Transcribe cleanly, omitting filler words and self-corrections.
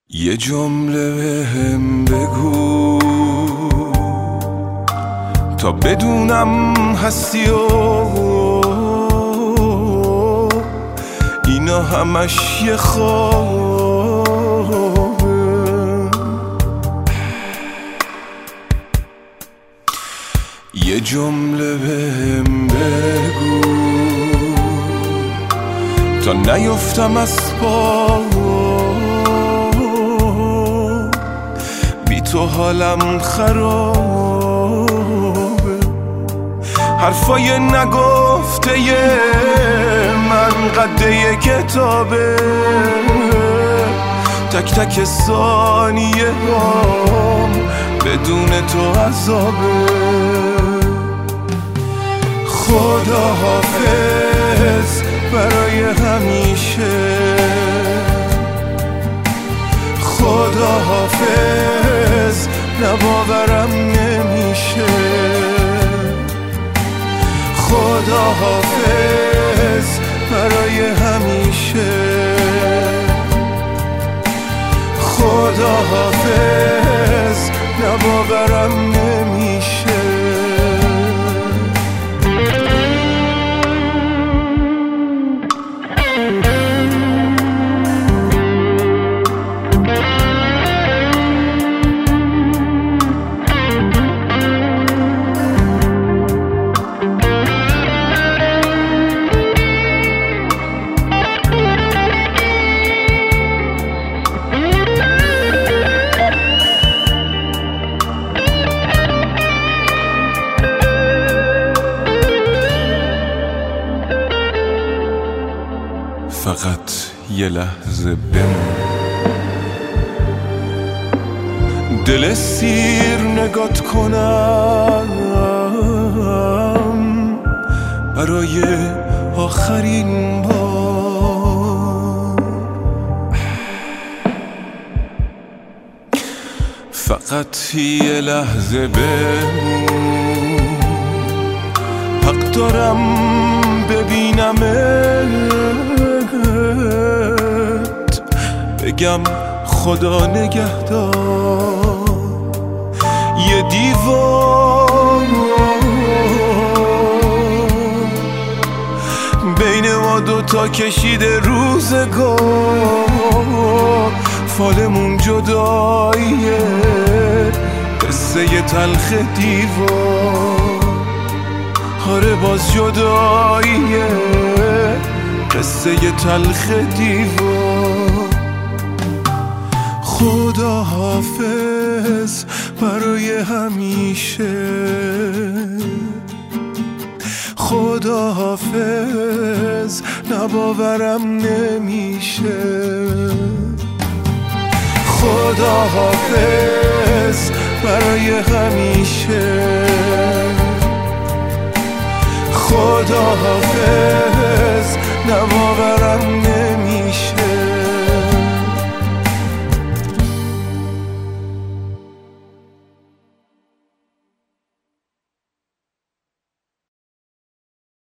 یه جمله بهم بگو تا بدونم هستی و اینا همش یه خوابه. یه جمله بهم بگو تا نیفتم از پا، بی تو حالم خرابه. حرفای نگفته من قده کتابه، تک تک ثانیه هم بدون تو عذابه. خدا حافظ برای همیشه، خدا حافظ نباورم نمیشه. خدا حافظ برای همیشه، خدا حافظ نباورم نمیشه. فقط یه لحظه بمون، دل سیر نگات کنم برای آخرین بار. فقط یه لحظه بمون، حق دارم ببینمت، بگم خدا نگهدار. یه دیوار بین ما دوتا کشیده روزگار، فالمون جداییه، قصه تلخ دیوار. آره باز جداییه، قصه تلخ دیوار. خدا حافظ برای همیشه، خدا حافظ نباورم نمیشه. خدا حافظ برای همیشه، خدا حافظ نباورم